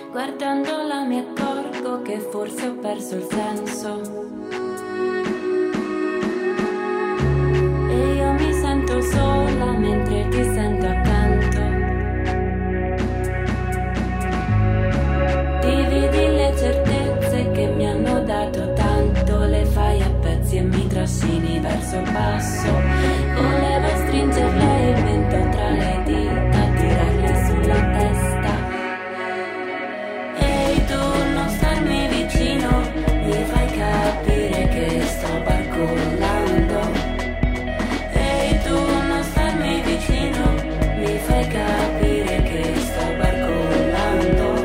Guardandola mi accorgo che forse ho perso il senso. E io mi sento sola mentre ti sento accanto. Dividi le certezze che mi hanno dato tanto, le fai a pezzi e mi trascini verso il basso. Volevo stringerle il mento tra le dita, tirarle sulla testa. Ehi tu, non starmi vicino, mi fai capire che sto barcollando. Ehi tu, non starmi vicino, mi fai capire che sto barcollando.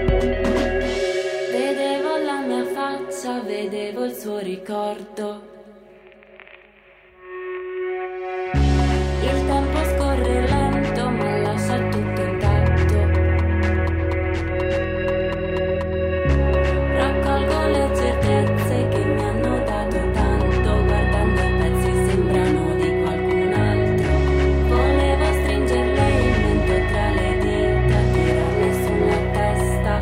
Vedevo la mia faccia, vedevo il suo ricordo. Il tempo scorre lento ma lascia tutto intatto. Raccolgo le certezze che mi hanno dato tanto, guardando i pezzi sembrano di qualcun altro. Volevo stringerle il mento tra le dita, tirarle sulla testa.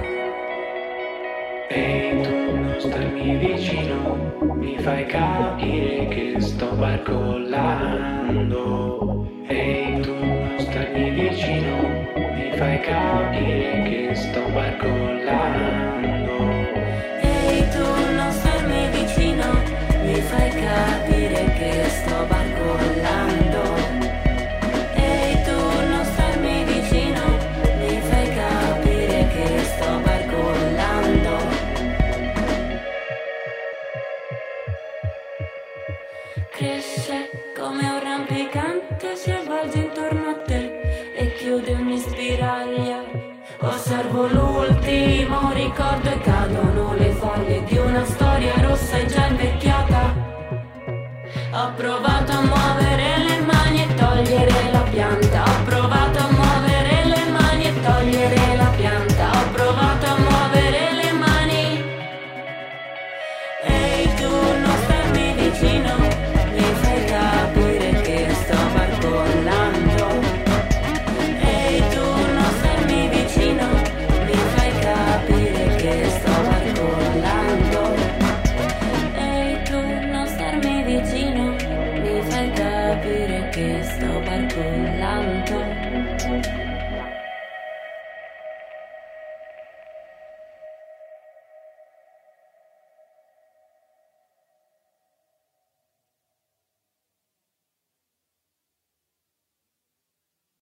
Ehi tu, non starmi vicino, mi fai capire che sto barcollando. Ehi tu, non starmi vicino, mi fai capire che sto barcollando. Ehi tu, non starmi vicino, mi fai capire che sto barcollando. Ehi tu, non starmi vicino, mi fai capire che sto barcollando. Cresce come un rampicante, si avvolge intorno a te e chiude ogni spiraglia. Osservo l'ultimo ricordo e cadono le foglie di una storia rossa e già invecchiata. Ho provato a muovere